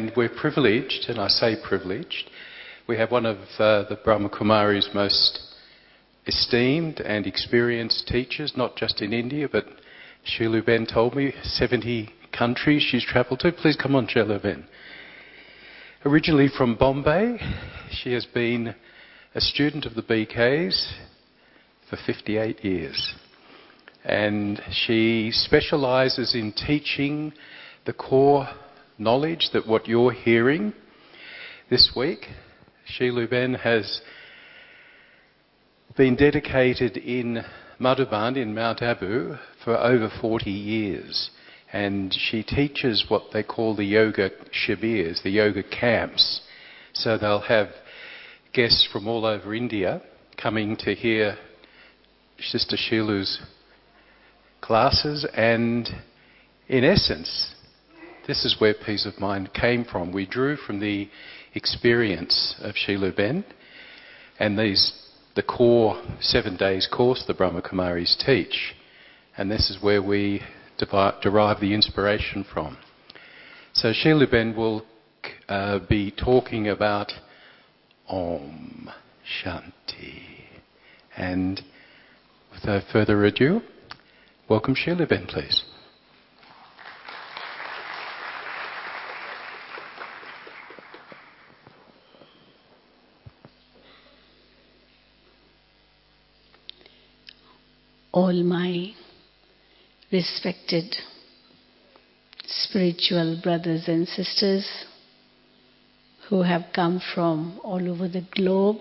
And we're privileged, and I say privileged, we have one of the Brahma Kumari's most esteemed and experienced teachers, not just in India, but Shilu Ben told me 70 countries she's travelled to. Please come on, Shilu Ben. Originally from Bombay, she has been a student of the BKs for 58 years. And she specialises in teaching the core knowledge that what you're hearing this week. Shilu Ben has been dedicated in Madhuban in Mount Abu for over 40 years. And she teaches what they call the yoga shibirs, the yoga camps. So they'll have guests from all over India coming to hear Sister Shilu's classes, and in essence, this is where Peace of Mind came from. We drew from the experience of Shilu Ben and the core 7 days course the Brahma Kumaris teach, and this is where we derive the inspiration from. So Shilu Ben will be talking about Om Shanti, and without further ado, welcome Shilu Ben, please. All my respected spiritual brothers and sisters who have come from all over the globe,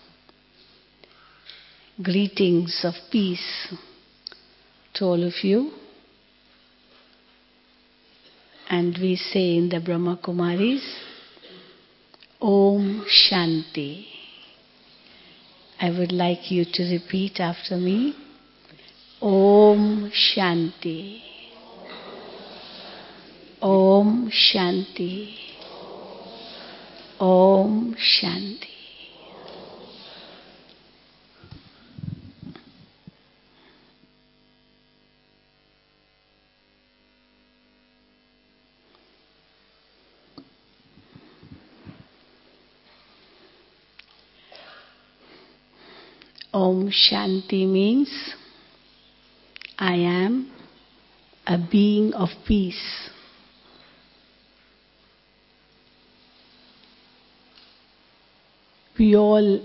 greetings of peace to all of you. And we say in the Brahma Kumaris, Om Shanti. I would like you to repeat after me. Om Shanti. Om Shanti. Om Shanti. Om Shanti means I am a being of peace. We all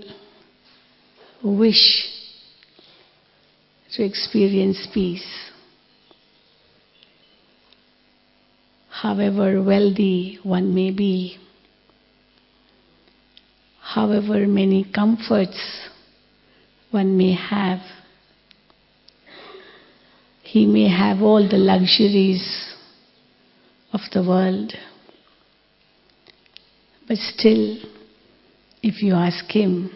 wish to experience peace. However wealthy one may be, however many comforts one may have, he may have all the luxuries of the world, but still, if you ask him,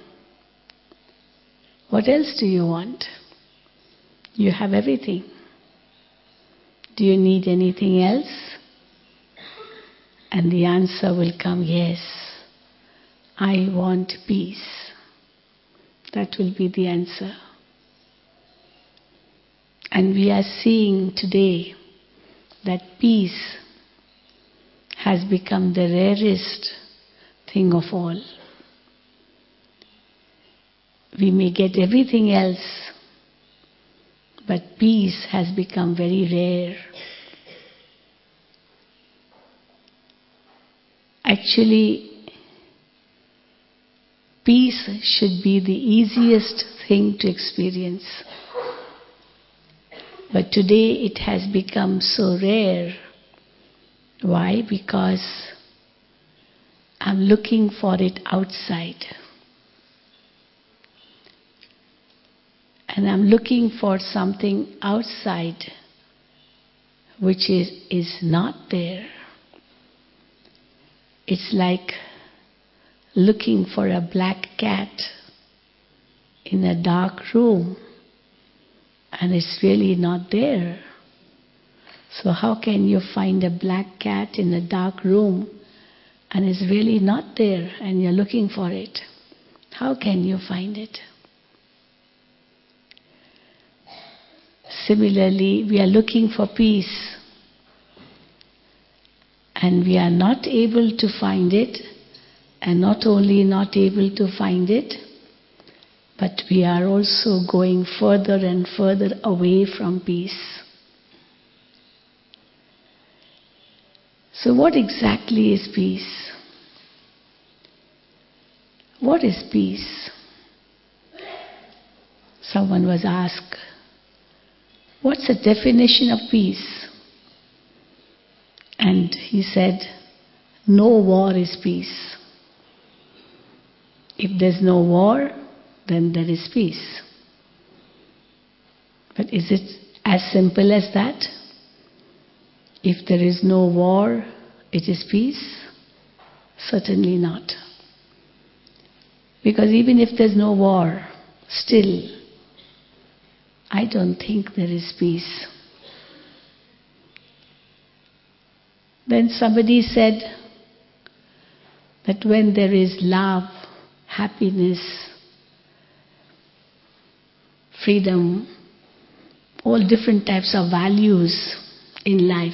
what else do you want? You have everything. Do you need anything else? And the answer will come, yes, I want peace. That will be the answer. And we are seeing today that peace has become the rarest thing of all. We may get everything else, but peace has become very rare. Actually, peace should be the easiest thing to experience. But today it has become so rare. Why? Because I'm looking for it outside. And I'm looking for something outside which is not there. It's like looking for a black cat in a dark room, and it's really not there. So how can you find a black cat in a dark room and it's really not there and you're looking for it? How can you find it? Similarly, we are looking for peace. And we are not able to find it, and not only not able to find it, but we are also going further and further away from peace. So what exactly is peace? What is peace? Someone was asked, what's the definition of peace? And he said, no war is peace. If there's no war, then there is peace. But is it as simple as that? If there is no war, it is peace? Certainly not. Because even if there's no war, still, I don't think there is peace. Then somebody said that when there is love, happiness, freedom, all different types of values in life,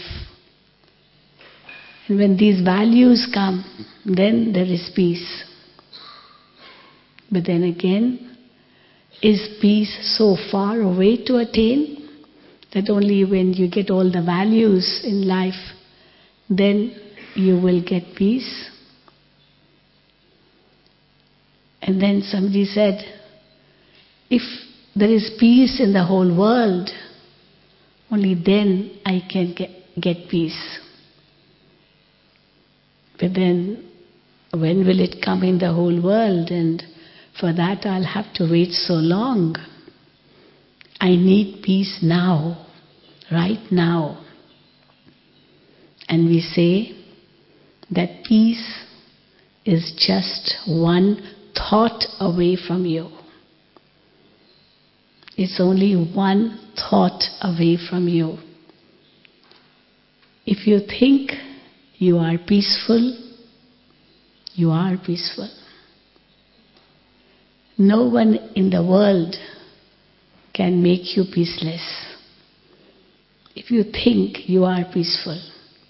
and when these values come, then there is peace. But then again, is peace so far away to attain that only when you get all the values in life, then you will get peace? And then somebody said, if there is peace in the whole world, only then I can get peace. But then, when will it come in the whole world? And for that I'll have to wait so long. I need peace now, right now. And we say that peace is just one thought away from you. It's only one thought away from you. If you think you are peaceful, you are peaceful. No one in the world can make you peaceless. If you think you are peaceful.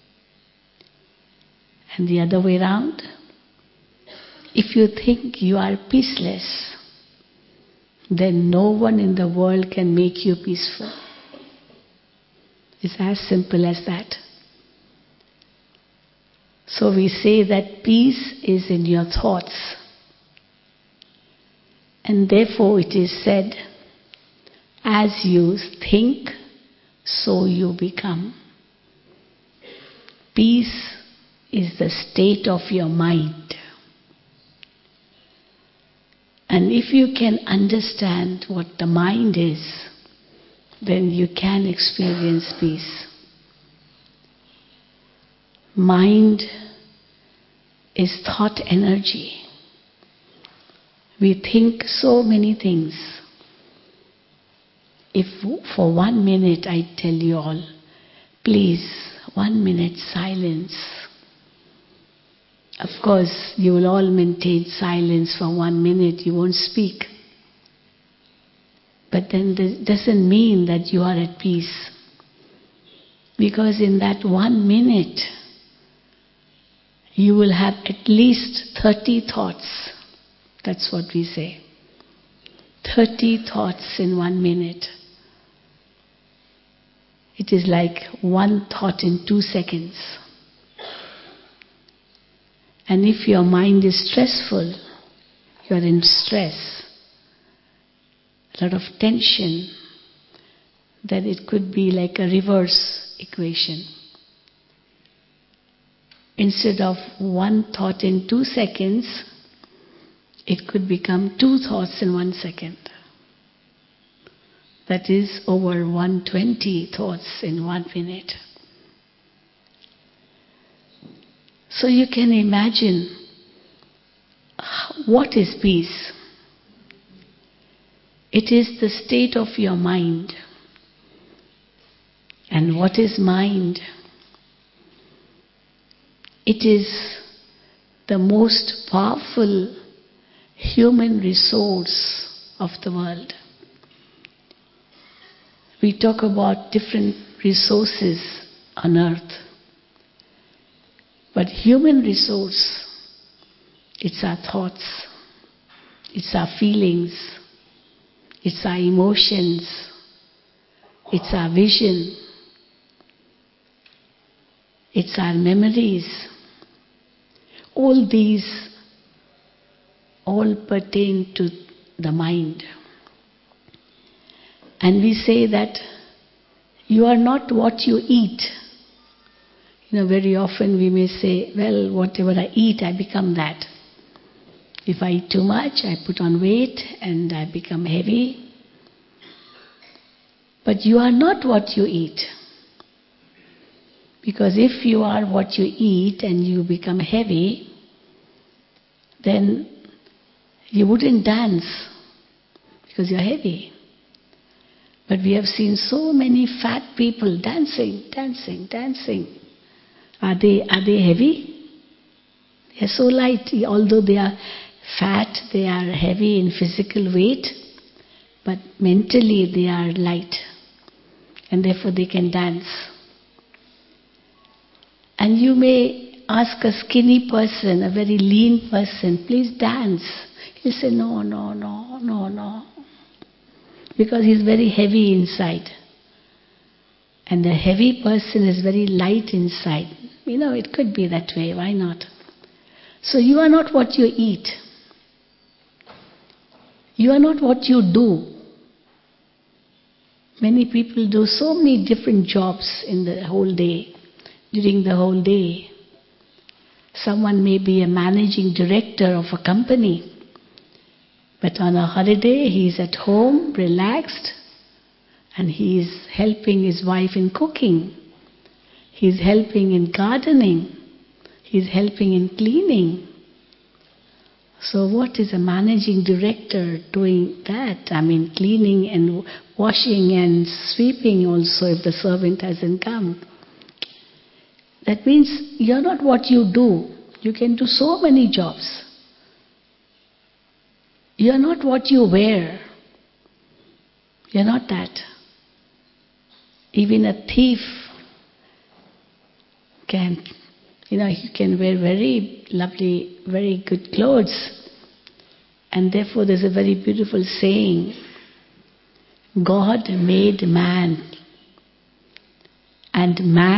And the other way around, if you think you are peaceless, then no one in the world can make you peaceful. It's as simple as that. So we say that peace is in your thoughts. And therefore it is said, as you think, so you become. Peace is the state of your mind. And if you can understand what the mind is, then you can experience peace. Mind is thought energy. We think so many things. If for 1 minute I tell you all, please, 1 minute silence. Of course, you will all maintain silence for 1 minute, you won't speak. But then that doesn't mean that you are at peace. Because in that 1 minute, you will have at least 30 thoughts. That's what we say. 30 thoughts in 1 minute. It is like one thought in 2 seconds. And if your mind is stressful, you are in stress, a lot of tension, then it could be like a reverse equation. Instead of one thought in 2 seconds, it could become 2 thoughts in 1 second. That is over 120 thoughts in 1 minute. So you can imagine what is peace. It is the state of your mind. And what is mind? It is the most powerful human resource of the world. We talk about different resources on earth. But human resource, it's our thoughts, it's our feelings, it's our emotions, it's our vision, it's our memories. All these all pertain to the mind. And we say that you are not what you eat. Very often we may say, well, whatever I eat, I become that. If I eat too much, I put on weight and I become heavy. But you are not what you eat. Because if you are what you eat and you become heavy, then you wouldn't dance because you're heavy. But we have seen so many fat people dancing. Are they heavy? They are so light. Although they are fat, they are heavy in physical weight, but mentally they are light. And therefore they can dance. And you may ask a skinny person, a very lean person, please dance. He'll say, no. Because he's very heavy inside. And the heavy person is very light inside. It could be that way, why not? So you are not what you eat. You are not what you do. Many people do so many different jobs in the whole day, during the whole day. Someone may be a managing director of a company, but on a holiday he is at home, relaxed, and he is helping his wife in cooking. He is helping in gardening. He is helping in cleaning. So what is a managing director doing that? Cleaning and washing and sweeping also if the servant hasn't come. That means you're not what you do. You can do so many jobs. You're not what you wear. You're not that. Even a thief you can wear very lovely, very good clothes. And therefore there's a very beautiful saying, God made man. And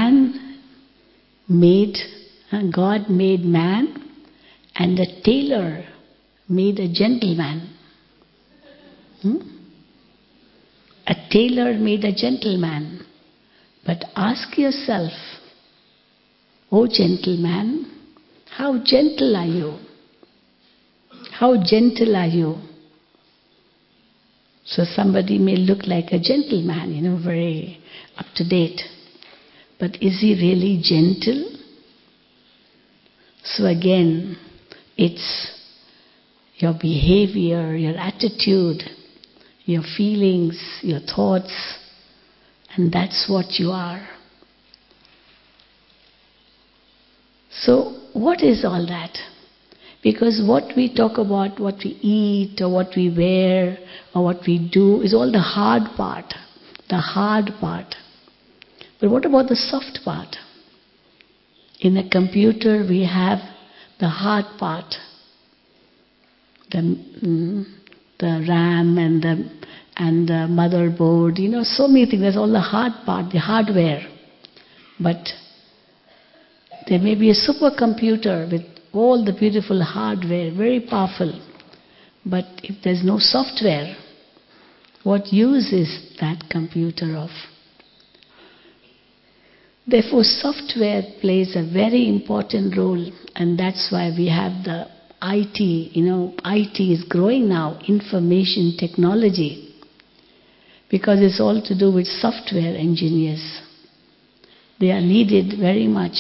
God made man, and a tailor made a gentleman. A tailor made a gentleman. But ask yourself, oh gentleman, how gentle are you? How gentle are you? So somebody may look like a gentleman, very up to date. But is he really gentle? So again, it's your behavior, your attitude, your feelings, your thoughts, and that's what you are. So what is all that? Because what we talk about, what we eat or what we wear or what we do is all the hard part. The hard part. But what about the soft part? In a computer we have the hard part. The RAM and the motherboard, so many things. There's all the hard part, the hardware. But there may be a supercomputer with all the beautiful hardware, very powerful. But if there's no software, what use is that computer of? Therefore, software plays a very important role, and that's why we have the IT. IT is growing now, information technology, because it's all to do with software engineers. They are needed very much.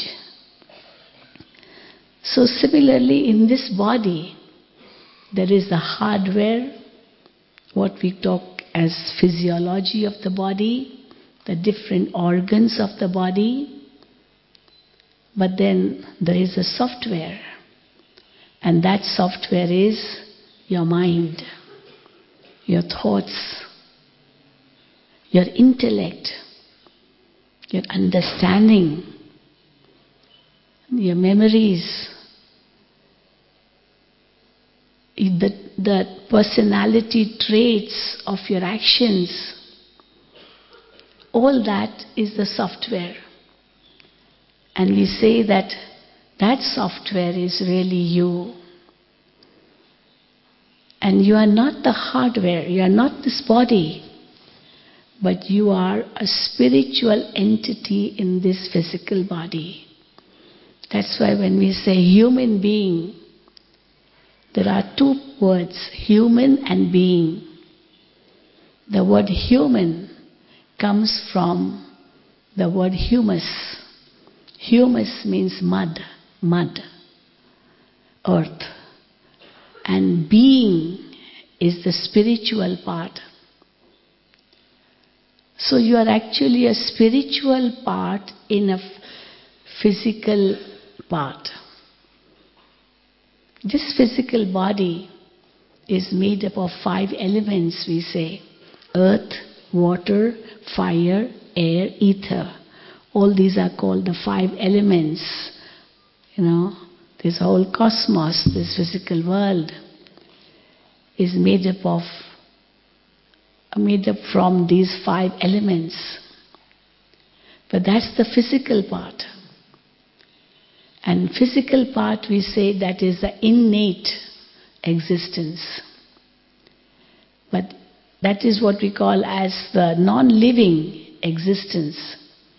So similarly, in this body, there is the hardware, what we talk as physiology of the body, the different organs of the body. But then there is a software, and that software is your mind, your thoughts, your intellect, your understanding. your memories, the personality traits of your actions, all that is the software. And we say that that software is really you. And you are not the hardware, you are not this body, but you are a spiritual entity in this physical body. That's why when we say human being, there are two words, human and being. The word human comes from the word humus. Humus means mud, earth. And being is the spiritual part. So you are actually a spiritual part in a physical part. This physical body is made up of 5 elements, we say. Earth, water, fire, air, ether. All these are called the 5 elements. This whole cosmos, this physical world, is made up from these 5 elements. But that's the physical part. And physical part, we say, that is the innate existence. But that is what we call as the non-living existence.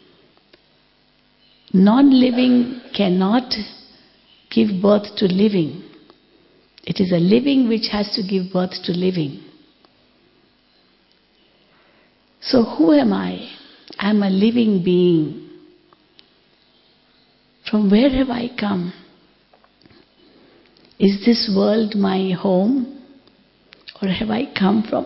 Non-living cannot give birth to living. It is a living which has to give birth to living. So who am I? I'm a living being. From where have I come? Is this world my home? Or have I come from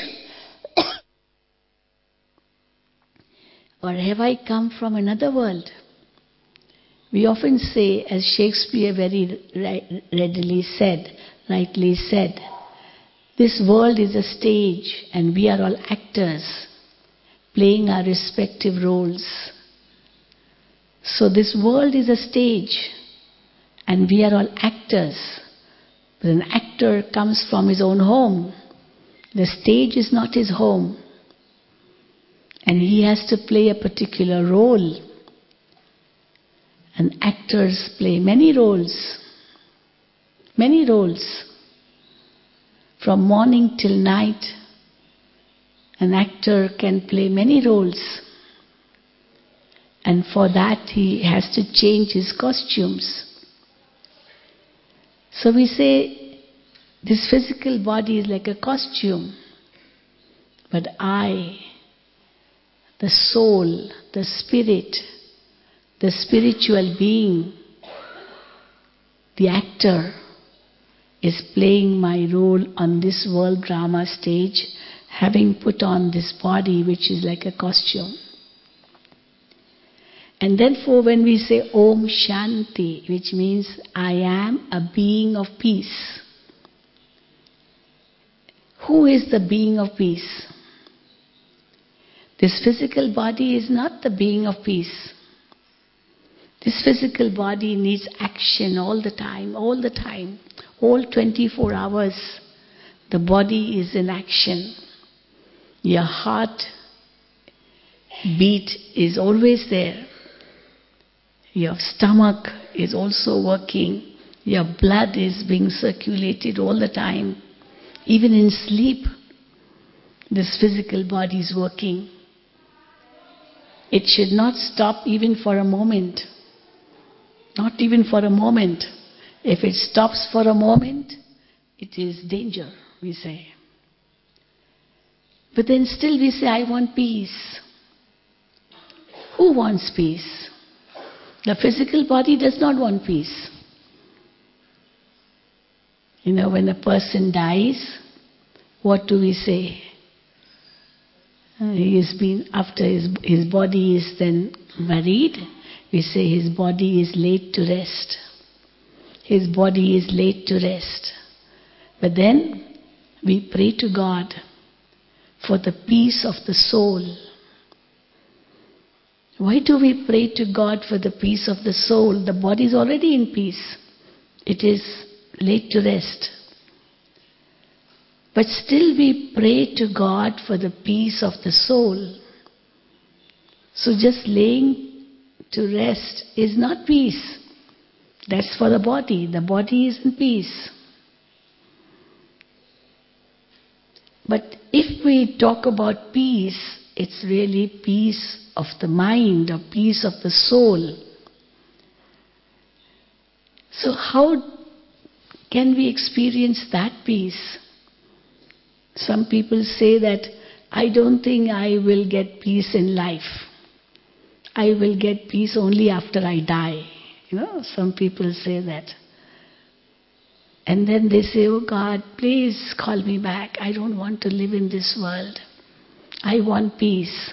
another world? We often say, as Shakespeare very rightly said, this world is a stage and we are all actors playing our respective roles. So this world is a stage and we are all actors. But an actor comes from his own home. The stage is not his home. And he has to play a particular role. And actors play many roles. Many roles. From morning till night, an actor can play many roles. And for that he has to change his costumes. So we say this physical body is like a costume. But I, the soul, the spirit, the spiritual being, the actor, is playing my role on this world drama stage, having put on this body which is like a costume. And therefore when we say Om Shanti, which means I am a being of peace. Who is the being of peace? This physical body is not the being of peace. This physical body needs action all the time. All 24 hours, the body is in action. Your heart beat is always there. Your stomach is also working. Your blood is being circulated all the time. Even in sleep, this physical body is working. It should not stop even for a moment. Not even for a moment. If it stops for a moment, it is danger, we say. But then still we say, I want peace. Who wants peace? The physical body does not want peace. When a person dies, what do we say? After his body is then buried, we say his body is laid to rest. His body is laid to rest. But then we pray to God for the peace of the soul. Why do we pray to God for the peace of the soul? The body is already in peace. It is laid to rest. But still we pray to God for the peace of the soul. So just laying to rest is not peace. That's for the body. The body is in peace. But if we talk about peace, it's really peace of the mind or peace of the soul. So how can we experience that peace? Some people say that, I don't think I will get peace in life. I will get peace only after I die. Some people say that. And then they say, oh God, please call me back. I don't want to live in this world. I want peace.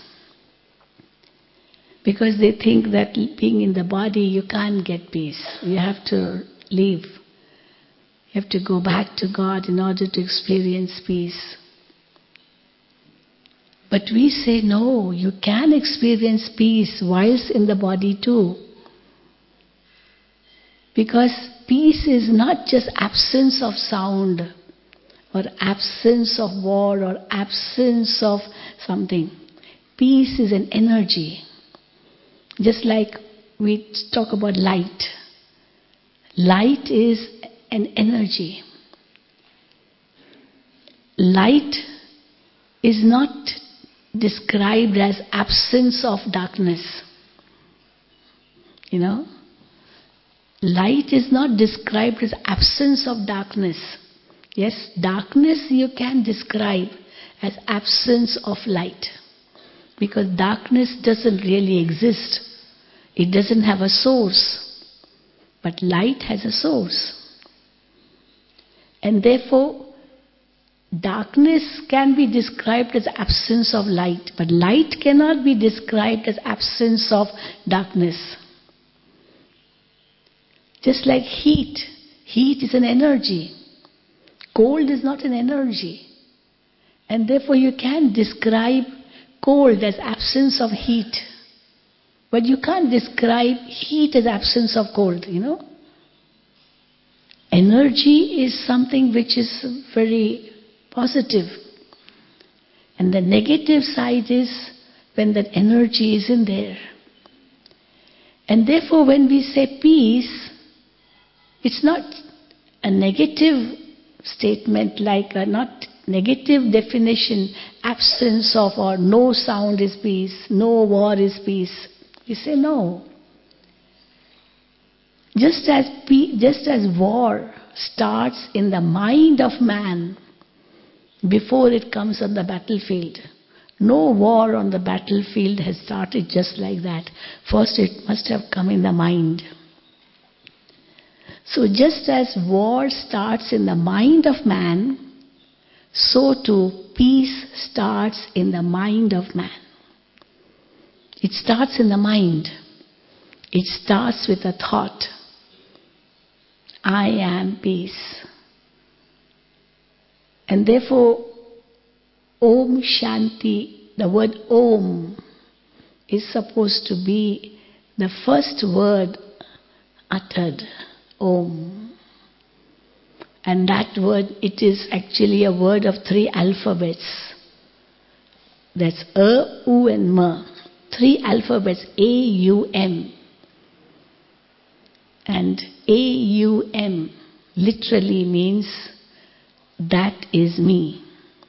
Because they think that being in the body, you can't get peace. You have to leave. You have to go back to God in order to experience peace. But we say, no, you can experience peace whilst in the body too. Because peace is not just absence of sound, or absence of war, or absence of something. Peace is an energy. Just like we talk about light. Light is an energy. Light is not described as absence of darkness. Light is not described as absence of darkness. Yes, darkness you can describe as absence of light. Because darkness doesn't really exist. It doesn't have a source. But light has a source. And therefore, darkness can be described as absence of light. But light cannot be described as absence of darkness. Just like heat. Heat is an energy. Cold is not an energy. And therefore you can describe cold as absence of heat. But you can't describe heat as absence of cold, Energy is something which is very positive. And the negative side is when that energy isn't there. And therefore when we say peace, it's not a negative statement like a not negative definition, absence of or no sound is peace, no war is peace. We say no. Just as war starts in the mind of man before it comes on the battlefield. No war on the battlefield has started just like that. First it must have come in the mind. So just as war starts in the mind of man, so too peace starts in the mind of man. It starts in the mind. It starts with a thought. I am peace. And therefore, Om Shanti, the word Om, is supposed to be the first word uttered. Om. And that word, it is actually a word of 3 alphabets. That's U, and M. 3 alphabets, A-U-M. And A-U-M literally means that is me.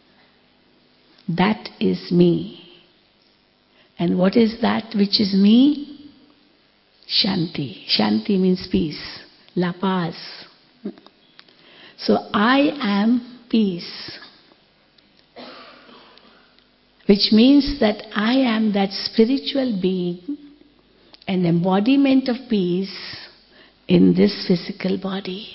That is me. And what is that which is me? Shanti. Shanti means peace. La paz. So I am peace. Which means that I am that spiritual being, an embodiment of peace in this physical body.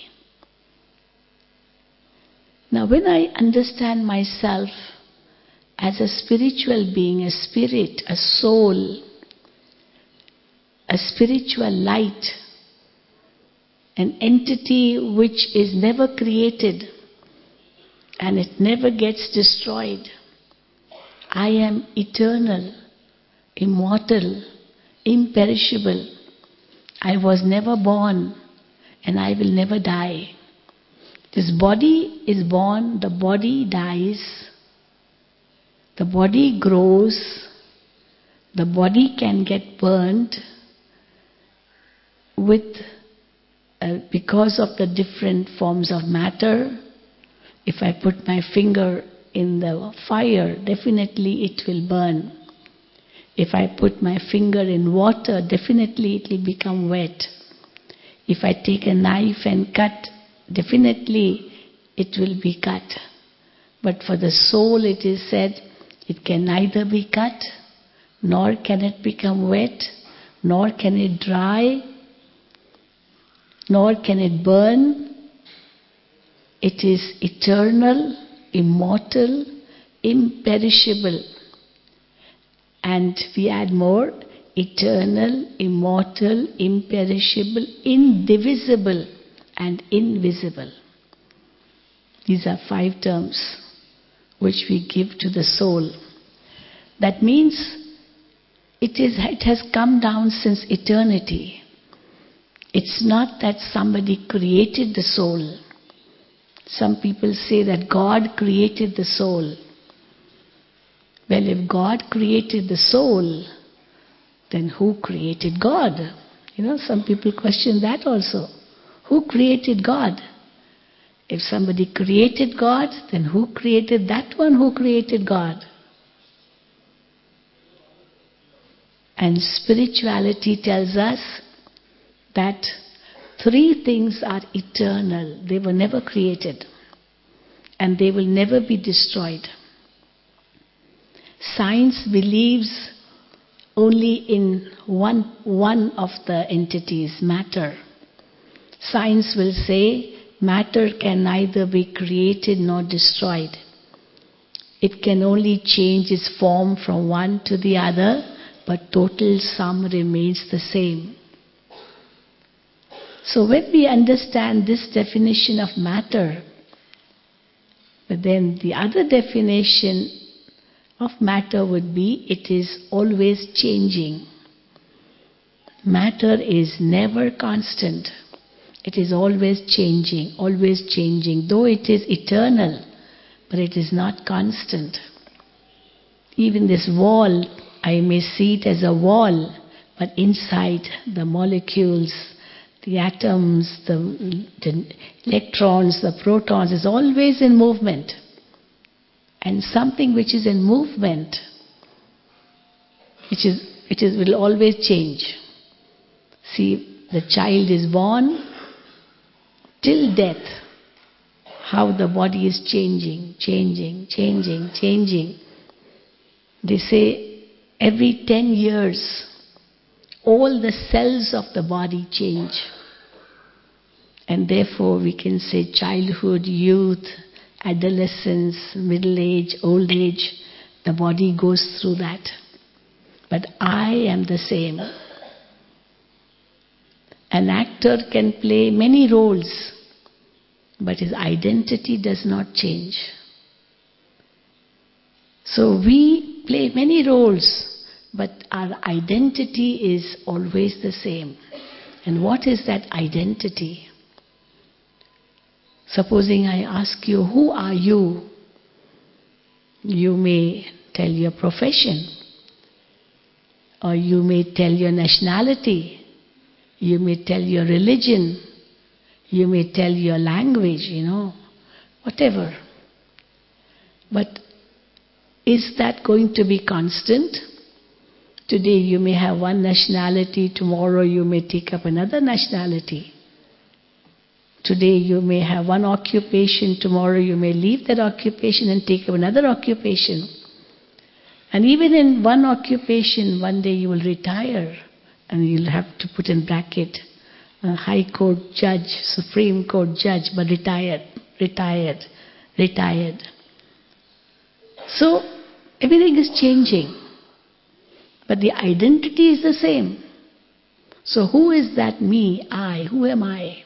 Now when I understand myself as a spiritual being, a spirit, a soul, a spiritual light, an entity which is never created and it never gets destroyed. I am eternal, immortal, imperishable. I was never born and I will never die. This body is born, the body dies, the body grows, the body can get burnt because of the different forms of matter. If I put my finger in the fire, definitely it will burn. If I put my finger in water, definitely it will become wet. If I take a knife and cut, definitely it will be cut. But for the soul it is said, it can neither be cut, nor can it become wet, nor can it dry, nor can it burn. It is eternal, immortal, imperishable. And we add more, eternal, immortal, imperishable, indivisible, and invisible. These are 5 terms which we give to the soul. That means it has come down since eternity. It's not that somebody created the soul. Some people say that God created the soul. Well, if God created the soul, then who created God? Some people question that also. Who created God? If somebody created God, then who created that one who created God? And spirituality tells us that 3 things are eternal. They were never created. And they will never be destroyed. Science believes only in one of the entities, matter. Science will say matter can neither be created nor destroyed. It can only change its form from one to the other, but total sum remains the same. So when we understand this definition of matter, but then the other definition of matter would be, it is always changing. Matter is never constant. It is always changing, though it is eternal, but it is not constant. Even this wall, I may see it as a wall, but inside the molecules, the atoms, the electrons, the protons is always in movement. And something which is in movement, will always change. See, the child is born till death. How the body is changing. They say every 10 years, all the cells of the body change. And therefore we can say childhood, youth, adolescence, middle age, old age, the body goes through that. But I am the same. An actor can play many roles, but his identity does not change. So we play many roles, but our identity is always the same. And what is that identity? Supposing I ask you, who are you? You may tell your profession, or you may tell your nationality, you may tell your religion, you may tell your language, whatever. But is that going to be constant? Today you may have one nationality, tomorrow you may take up another nationality. Today you may have one occupation, tomorrow you may leave that occupation and take up another occupation. And even in one occupation, one day you will retire, and you'll have to put in bracket, a High Court judge, Supreme Court judge, but retired. So everything is changing, but the identity is the same. So who is that me, I? Who am I?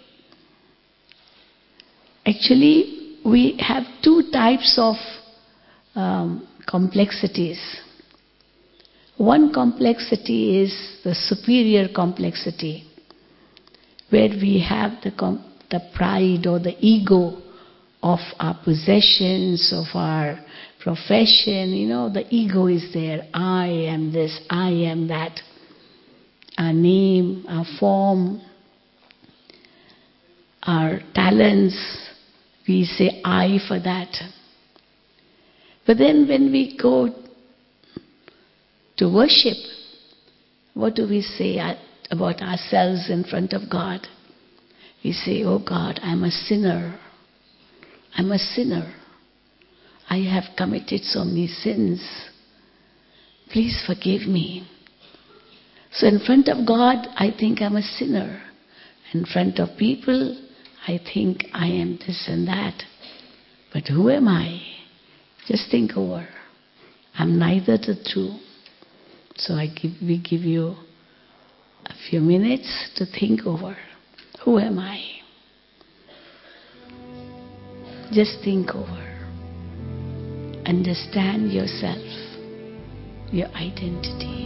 Actually, we have 2 types of complexities. One complexity is the superior complexity, where we have the pride or the ego of our possessions, of our profession. The ego is there. I am this, I am that. Our name, our form, our talents, we say I for that. But then when we go to worship, what do we say about ourselves in front of God? We say, oh God, I'm a sinner. I'm a sinner. I have committed so many sins. Please forgive me. So in front of God, I think I'm a sinner. In front of people, I think I am this and that. But who am I? Just think over. I'm neither the two. So we give you a few minutes to think over. Who am I? Just think over. Understand yourself, your identity.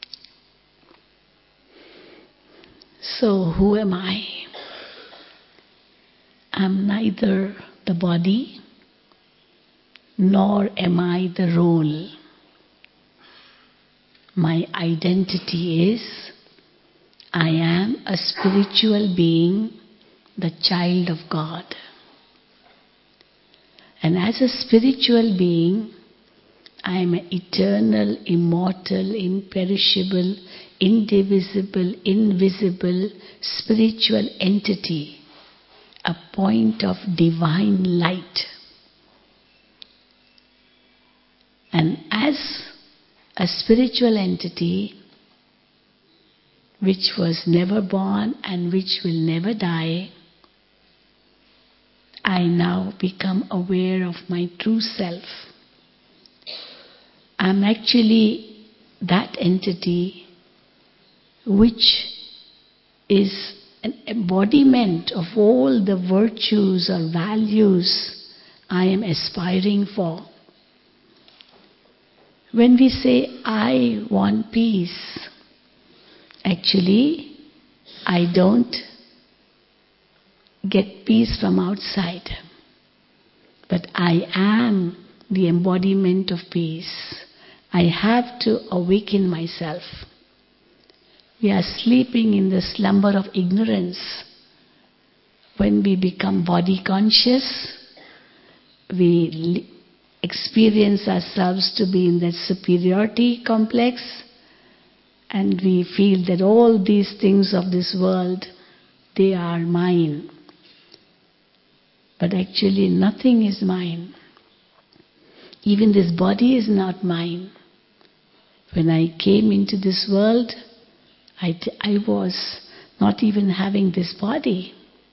So who am I? am neither the body nor am I the role. My identity is I am a spiritual being, the child of God. And as a spiritual being, I am an eternal, immortal, imperishable, indivisible, invisible, spiritual entity, a point of divine light. And as a spiritual entity, which was never born and which will never die, I now become aware of my true self. I'm actually that entity which is an embodiment of all the virtues or values I am aspiring for. When we say, I want peace, actually, I don't get peace from outside, but I am the embodiment of peace. I have to awaken myself. We are sleeping in the slumber of ignorance. When we become body conscious, we experience ourselves to be in that superiority complex, and we feel that all these things of this world, they are mine. But actually nothing is mine. Even this body is not mine. When I came into this world, I was not even having this body.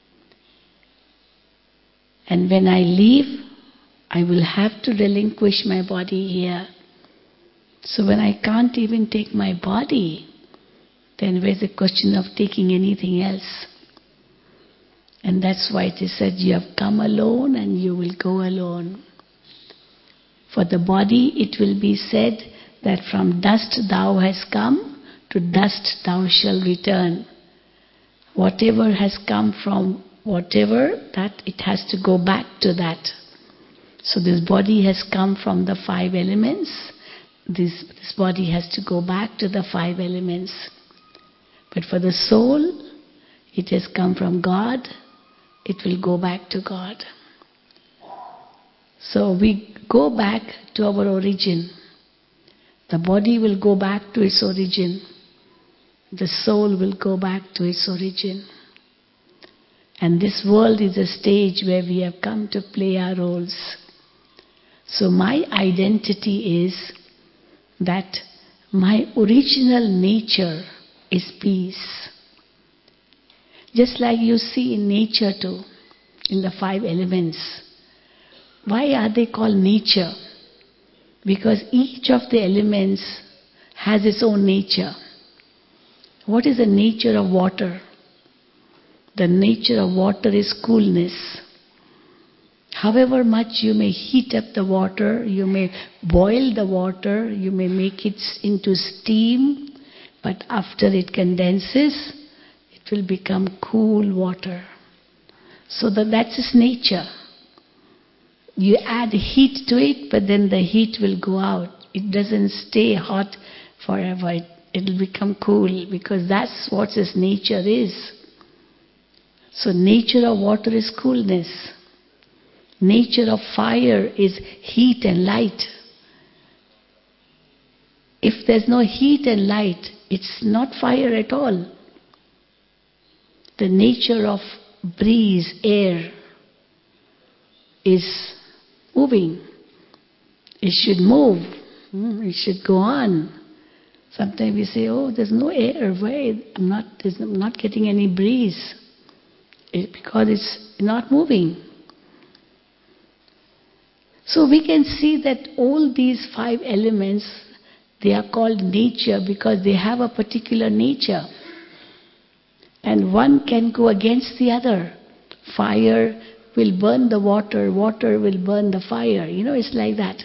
And when I leave, I will have to relinquish my body here. So when I can't even take my body, then where's the question of taking anything else? And that's why it is said, you have come alone and you will go alone. For the body, it will be said that from dust thou hast come, to dust thou shalt return. Whatever has come from whatever, that it has to go back to that. So this body has come from the 5 elements. This body has to go back to the 5 elements. But for the soul, it has come from God. It will go back to God. So we go back to our origin. The body will go back to its origin. The soul will go back to its origin. And this world is a stage where we have come to play our roles. So my identity is that my original nature is peace. Just like you see in nature too, in the 5 elements. Why are they called nature? Because each of the elements has its own nature. What is the nature of water? The nature of water is coolness. However much you may heat up the water, you may boil the water, you may make it into steam, but after it condenses, it will become cool water. So that's its nature. You add heat to it, but then the heat will go out. It doesn't stay hot forever. It will become cool, because that's what its nature is. So nature of water is coolness. Nature of fire is heat and light. If there's no heat and light, it's not fire at all. The nature of breeze, air, is moving. It should move. It should go on. Sometimes we say, oh, there's no air. Why? I'm not getting any breeze. Because it's not moving. So we can see that all these 5 elements, they are called nature because they have a particular nature. And one can go against the other. Fire will burn the water, water will burn the fire. It's like that.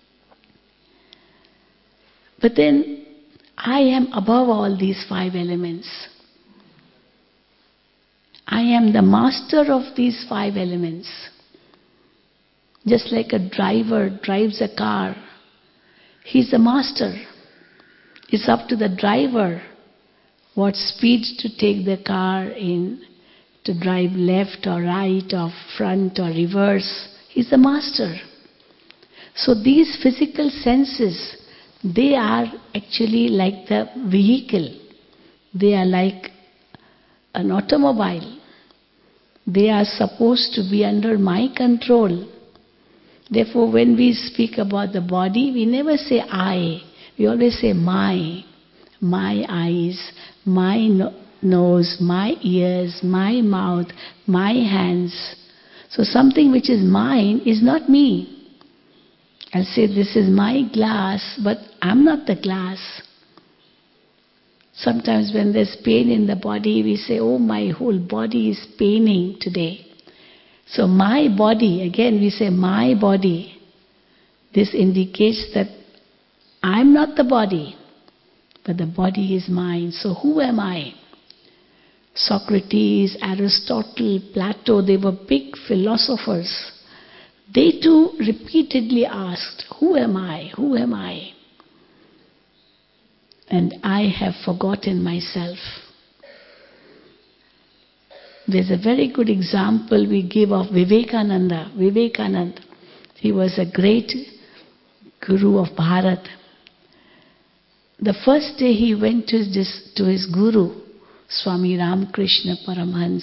But then, I am above all these 5 elements. I am the master of these 5 elements. Just like a driver drives a car, he's the master. It's up to the driver what speed to take the car in, to drive left or right or front or reverse. He's the master. So these physical senses, they are actually like the vehicle. They are like an automobile. They are supposed to be under my control. Therefore, when we speak about the body, we never say I. We always say my. My eyes, my nose, my ears, my mouth, my hands. So something which is mine is not me. I'll say this is my glass, but I'm not the glass. Sometimes when there's pain in the body, we say, oh, my whole body is paining today. So my body, again we say my body. This indicates that I'm not the body, but the body is mine. So who am I? Socrates, Aristotle, Plato, they were big philosophers. They too repeatedly asked, who am I? Who am I? And I have forgotten myself. There's a very good example we give of Vivekananda. Vivekananda, he was a great guru of Bharat. The first day he went to his guru, Swami Ramakrishna Paramhans.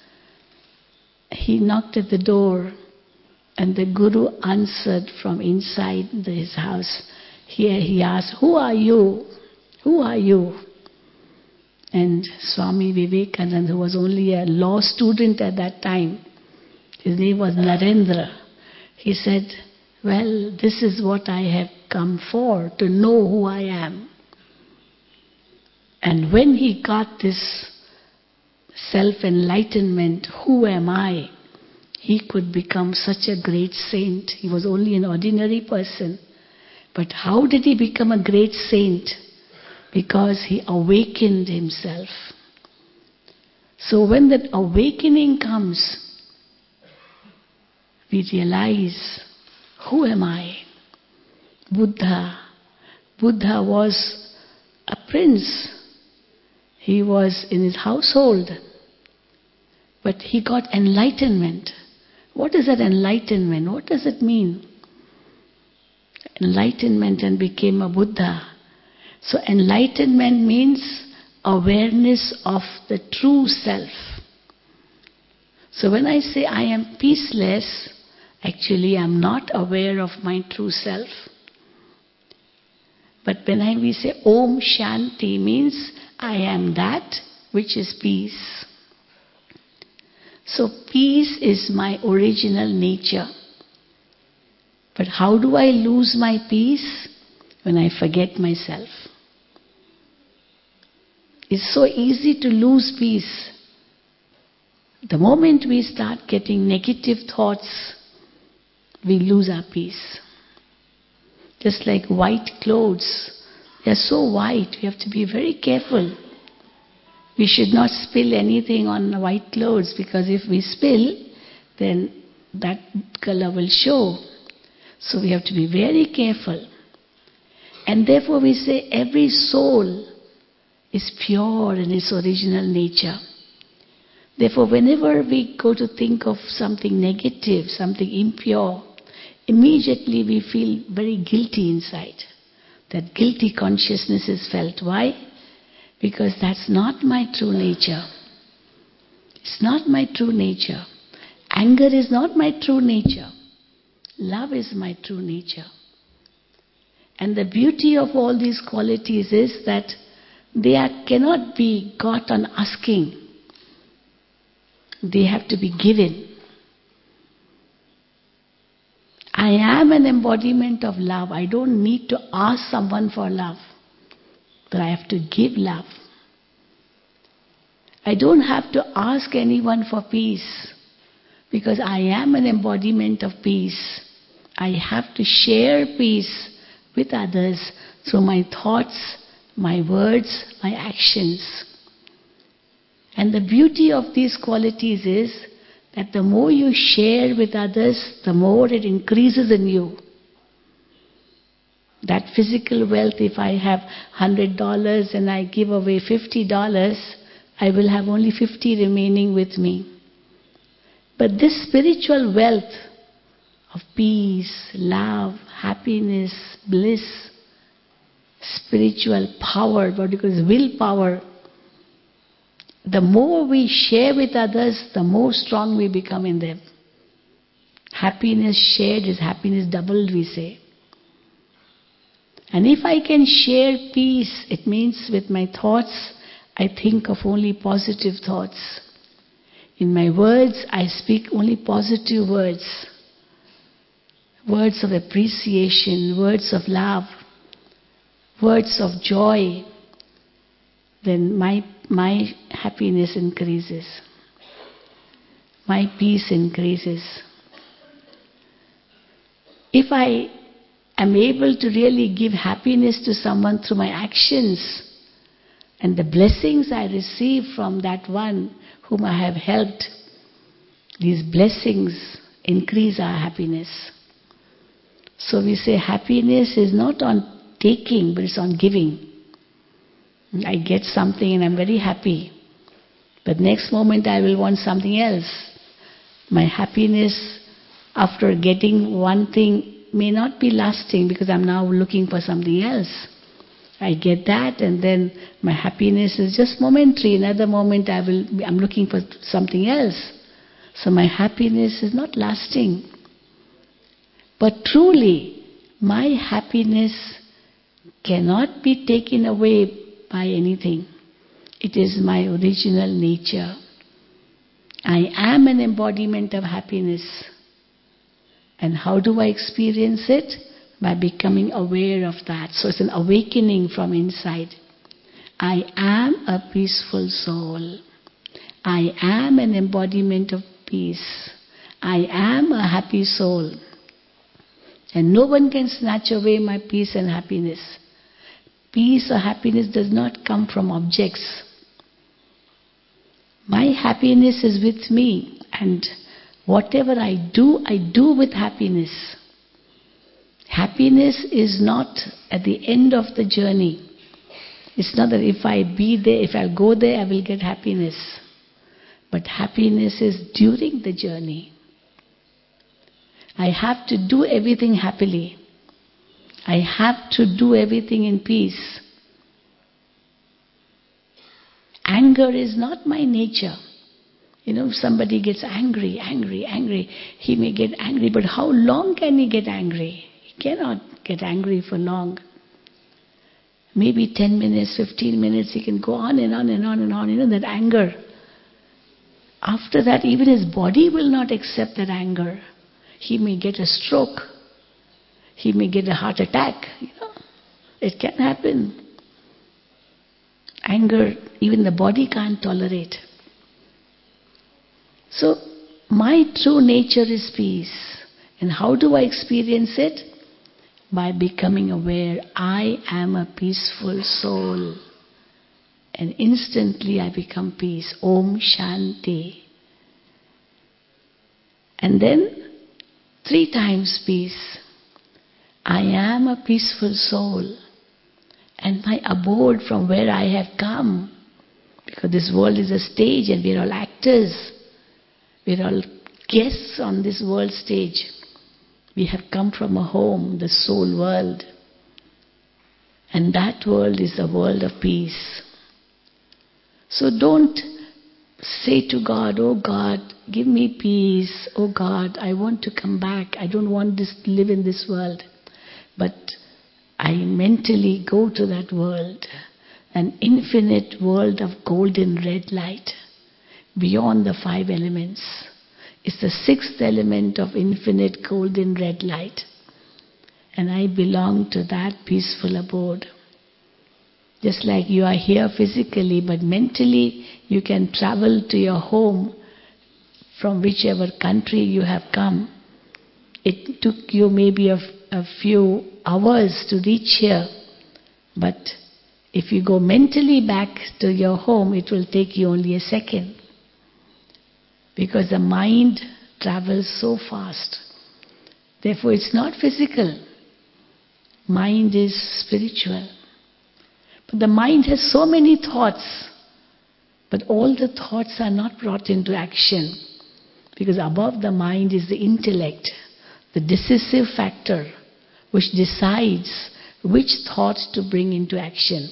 He knocked at the door and the guru answered from inside his house. Here he asked, who are you? Who are you? And Swami Vivekananda, who was only a law student at that time, his name was Narendra. He said, well, this is what I have come for, to know who I am. And when he got this self-enlightenment, who am I? He could become such a great saint. He was only an ordinary person. But how did he become a great saint? Because he awakened himself. So when that awakening comes, we realize, who am I? Buddha. Buddha was a prince. He was in his household. But he got enlightenment. What is that enlightenment? What does it mean? Enlightenment and became a Buddha. So enlightenment means awareness of the true self. So when I say I am peaceless, actually I am not aware of my true self. But when we say Om Shanti, means I am that which is peace. So peace is my original nature. But how do I lose my peace? When I forget myself. It's so easy to lose peace. The moment we start getting negative thoughts, we lose our peace. Just like white clothes. They are so white, we have to be very careful. We should not spill anything on white clothes, because if we spill, then that color will show. So we have to be very careful. And therefore we say every soul is pure in its original nature. Therefore whenever we go to think of something negative, something impure, immediately we feel very guilty inside. That guilty consciousness is felt. Why? Because that's not my true nature. It's not my true nature. Anger is not my true nature. Love is my true nature. And the beauty of all these qualities is that they cannot be got on asking. They have to be given. I am an embodiment of love. I don't need to ask someone for love, but I have to give love. I don't have to ask anyone for peace, because I am an embodiment of peace. I have to share peace with others through my thoughts, my words, my actions. And the beauty of these qualities is that the more you share with others, the more it increases in you. That physical wealth, if I have $100 and I give away $50, I will have only 50 remaining with me. But this spiritual wealth of peace, love, happiness, bliss, spiritual power, what you call willpower, the more we share with others, the more strong we become in them. Happiness shared is happiness doubled, we say. And if I can share peace, it means with my thoughts, I think of only positive thoughts. In my words, I speak only positive words. Words of appreciation, words of love, words of joy. Then my happiness increases. My peace increases. If I am able to really give happiness to someone through my actions, and the blessings I receive from that one whom I have helped, these blessings increase our happiness. So we say happiness is not on taking, but it's on giving. I get something and I'm very happy. But next moment I will want something else. My happiness after getting one thing may not be lasting because I'm now looking for something else. I get that and then my happiness is just momentary. Another moment I'm looking for something else. So my happiness is not lasting. But truly, my happiness cannot be taken away by anything. It is my original nature. I am an embodiment of happiness. And how do I experience it? By becoming aware of that. So it's an awakening from inside. I am a peaceful soul. I am an embodiment of peace. I am a happy soul. And no one can snatch away my peace and happiness. Peace or happiness does not come from objects. My happiness is with me, and whatever I do with happiness. Happiness is not at the end of the journey. It's not that if I go there, I will get happiness. But happiness is during the journey. I have to do everything happily. I have to do everything in peace. Anger is not my nature. If somebody gets angry. He may get angry, but how long can he get angry? He cannot get angry for long. Maybe 10 minutes, 15 minutes, he can go on and on and on and on, that anger. After that, even his body will not accept that anger. He may get a stroke. He may get a heart attack. It can happen. Anger, even the body can't tolerate. So, my true nature is peace. And how do I experience it? By becoming aware, I am a peaceful soul. And instantly I become peace. Om Shanti. And then, 3 times peace. I am a peaceful soul. And my abode from where I have come. Because this world is a stage and we are all actors. We are all guests on this world stage. We have come from a home, the soul world. And that world is a world of peace. So don't say to God, oh God, give me peace. Oh God, I want to come back. I don't want to live in this world. But I mentally go to that world. An infinite world of golden red light. Beyond the 5 elements. It's the 6th element of infinite golden red light. And I belong to that peaceful abode. Just like you are here physically, but mentally you can travel to your home from whichever country you have come. It took you maybe a few hours to reach here, but If you go mentally back to your home, it will take you only a second. Because the mind travels so fast. Therefore, it's not physical. Mind is spiritual. But the mind has so many thoughts. But all the thoughts are not brought into action. Because above the mind is the intellect, the decisive factor, which decides which thoughts to bring into action.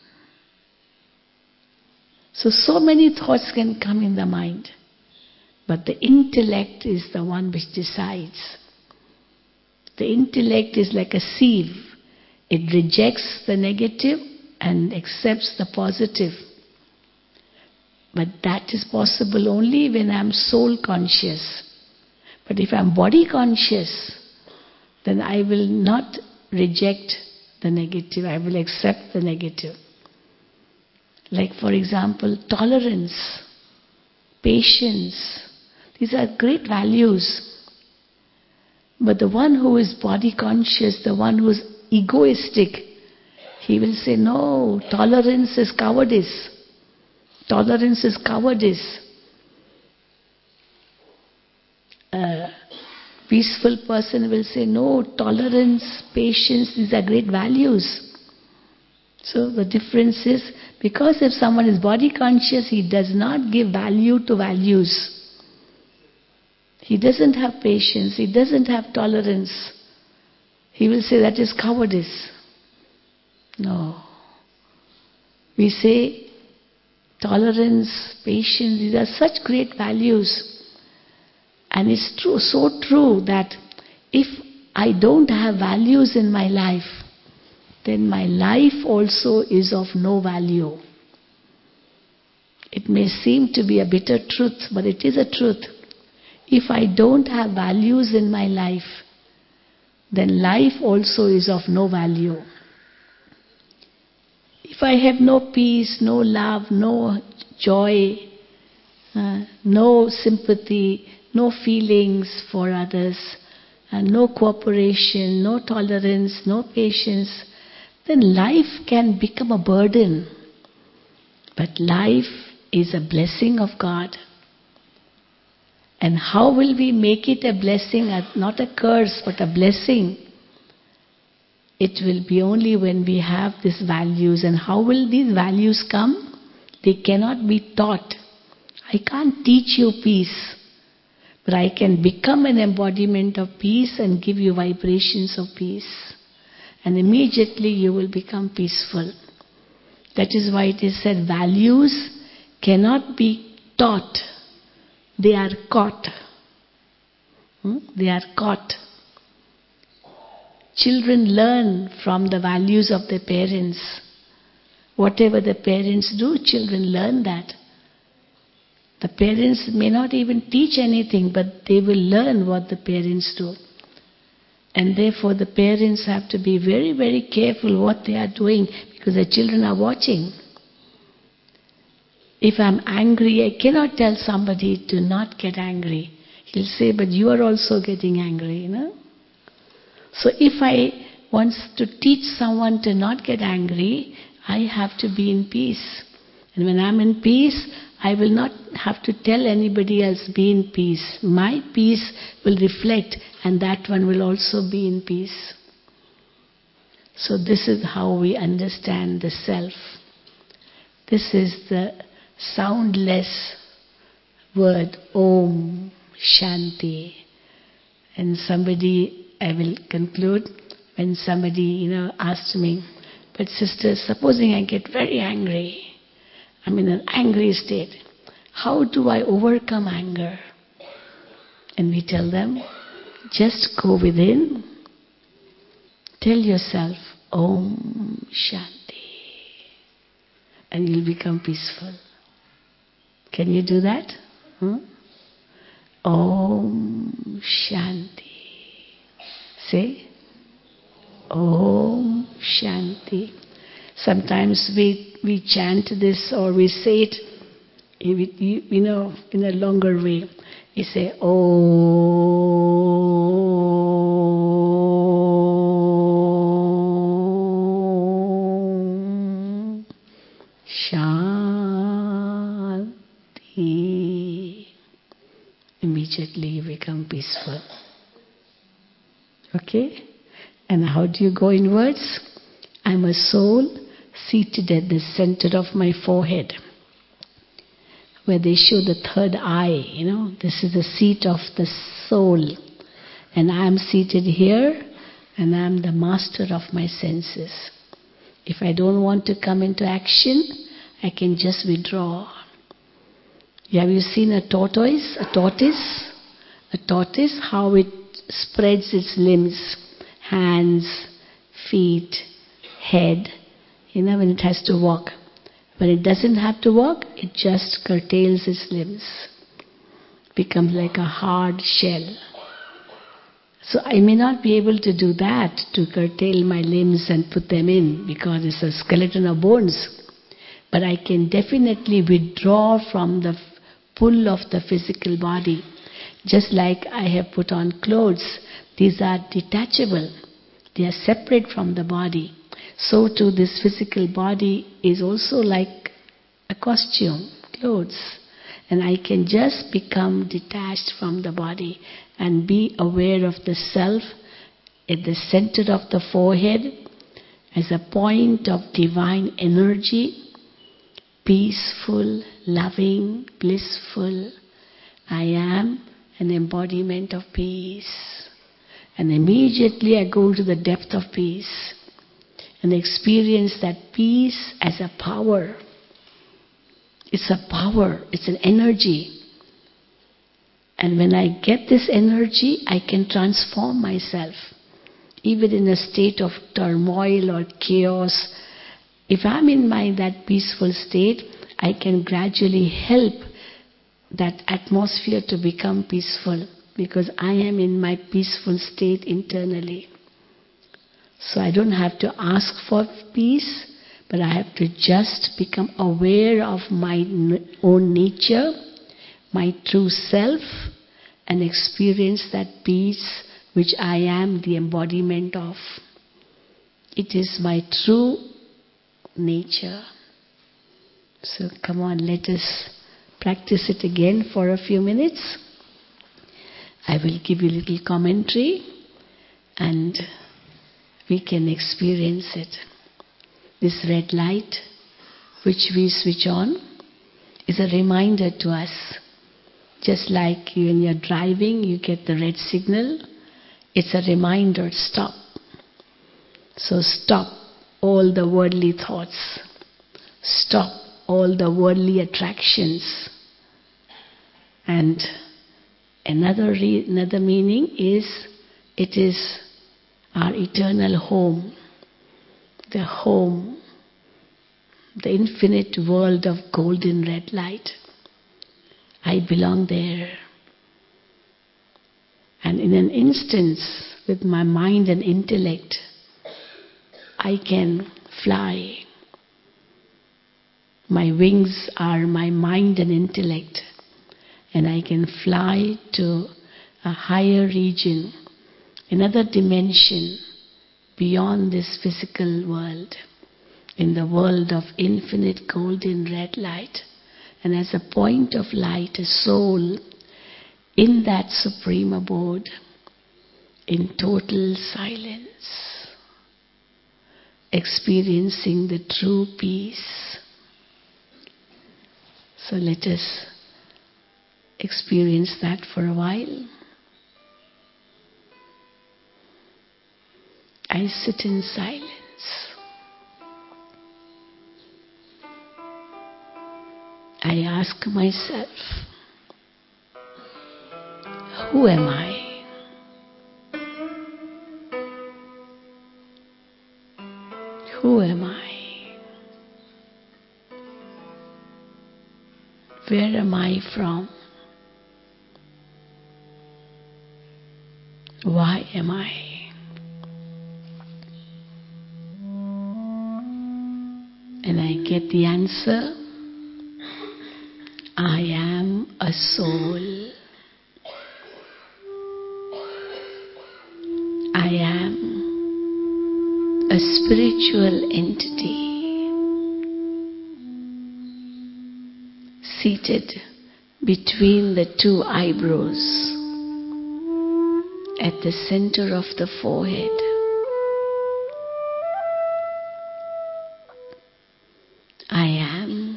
So many thoughts can come in the mind. But the intellect is the one which decides. The intellect is like a sieve. It rejects the negative and accepts the positive. But that is possible only when I am soul conscious. But if I am body conscious, then I will not reject the negative. I will accept the negative. Like for example, tolerance, patience. These are great values. But the one who is body conscious, the one who is egoistic, he will say, no, tolerance is cowardice. Tolerance is cowardice. A peaceful person will say, no, tolerance, patience, these are great values. So the difference is, because if someone is body conscious, he does not give value to values. He doesn't have patience, he doesn't have tolerance. He will say that is cowardice. No. We say tolerance, patience, these are such great values. And it's true, so true that if I don't have values in my life, then my life also is of no value. It may seem to be a bitter truth, but it is a truth. If I don't have values in my life, then life also is of no value. If I have no peace, no love, no joy, no sympathy, no feelings for others, and no cooperation, no tolerance, no patience, then life can become a burden. But life is a blessing of God. And how will we make it a blessing, not a curse, but a blessing? It will be only when we have these values. And how will these values come? They cannot be taught. I can't teach you peace. But I can become an embodiment of peace and give you vibrations of peace. And immediately you will become peaceful. That is why it is said, values cannot be taught. They are caught. They are caught. Children learn from the values of their parents. Whatever the parents do, children learn that. The parents may not even teach anything, but they will learn what the parents do. And therefore the parents have to be very, very careful what they are doing, because the children are watching. If I'm angry, I cannot tell somebody to not get angry. He'll say, but you are also getting angry, So if I want to teach someone to not get angry, I have to be in peace. And when I'm in peace, I will not have to tell anybody else, be in peace. My peace will reflect, and that one will also be in peace. So this is how we understand the self. This is the soundless word, Om Shanti. And somebody, I will conclude, when somebody, asked me, but sister, supposing I get very angry, I'm in an angry state, how do I overcome anger? And we tell them, just go within, tell yourself, Om Shanti, and you'll become peaceful. Can you do that? Om Shanti. Say, Om Shanti. Sometimes we chant this or we say it, in a longer way. We say, Om. Shanti. Immediately you become peaceful. Okay? And how do you go inwards? I'm a soul seated at the center of my forehead, where they show the third eye. This is the seat of the soul. And I'm seated here, and I'm the master of my senses. If I don't want to come into action, I can just withdraw. Have you seen a tortoise? A tortoise, how it spreads its limbs, hands, feet, head, when it has to walk. When it doesn't have to walk, it just curtails its limbs. Becomes like a hard shell. So I may not be able to do that, to curtail my limbs and put them in, because it's a skeleton of bones. But I can definitely withdraw from the pull of the physical body. Just like I have put on clothes, these are detachable. They are separate from the body. So too this physical body is also like a costume, clothes. And I can just become detached from the body and be aware of the self at the center of the forehead as a point of divine energy, peaceful, loving, blissful. I am an embodiment of peace. And immediately I go into the depth of peace and experience that peace as a power. It's a power, it's an energy. And when I get this energy, I can transform myself. Even in a state of turmoil or chaos, if I'm in that peaceful state, I can gradually help that atmosphere to become peaceful, because I am in my peaceful state internally. So I don't have to ask for peace, but I have to just become aware of my own nature, my true self, and experience that peace which I am the embodiment of. It is my true nature. So come on, let us practice it again for a few minutes. I will give you a little commentary and we can experience it. This red light which we switch on is a reminder to us. Just like when you're driving, you get the red signal. It's a reminder, stop. So stop all the worldly thoughts. Stop all the worldly attractions. And another meaning is, it is our eternal home. The home, the infinite world of golden red light. I belong there. And in an instance, with my mind and intellect, I can fly. My wings are my mind and intellect, and I can fly to a higher region, another dimension beyond this physical world, in the world of infinite golden red light. And as a point of light, a soul in that supreme abode, in total silence, experiencing the true peace. So let us experience that for a while. I sit in silence. I ask myself, who am I? Who am I? Where am I from? Why am I? And I get the answer, I am a soul. I am a spiritual entity. seated between the two eyebrows at the center of the forehead. I am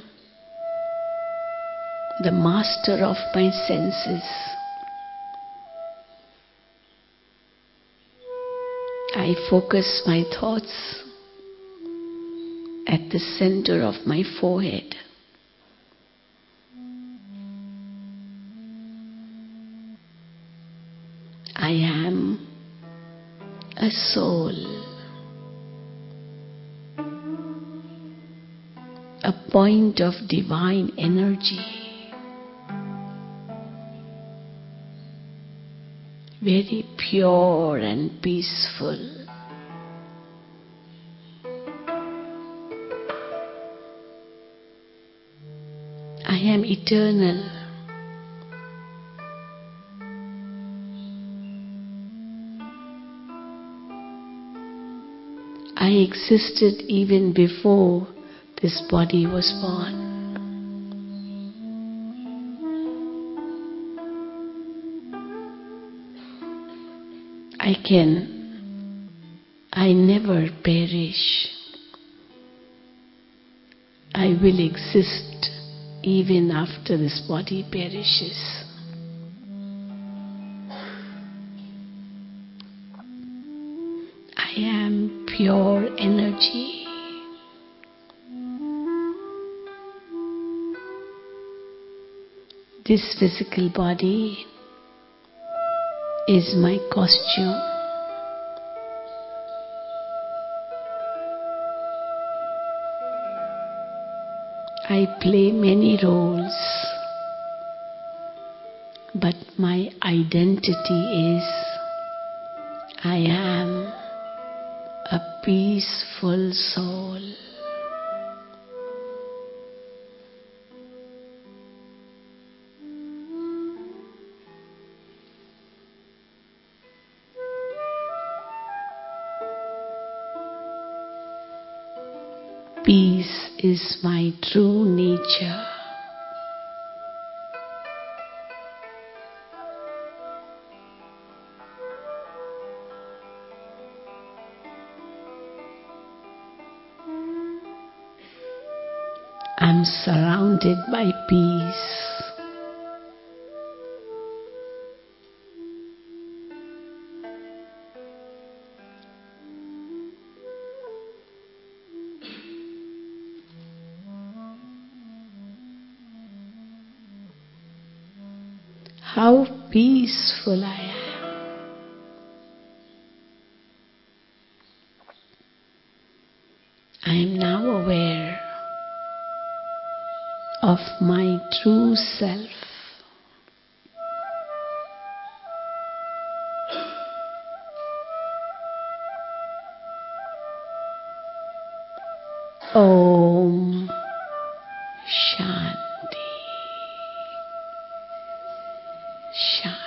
the master of my senses. I focus my thoughts at the center of my forehead. I am a soul, a point of divine energy, very pure and peaceful. I am eternal. I existed even before this body was born. I never perish. I will exist even after this body perishes. I am pure energy. This physical body is my costume. I play many roles, but my identity is I am a peaceful soul. Peace is my true nature. I'm surrounded by peace. How peaceful I am. I am now aware of my true self. Om Shanti. Shanti.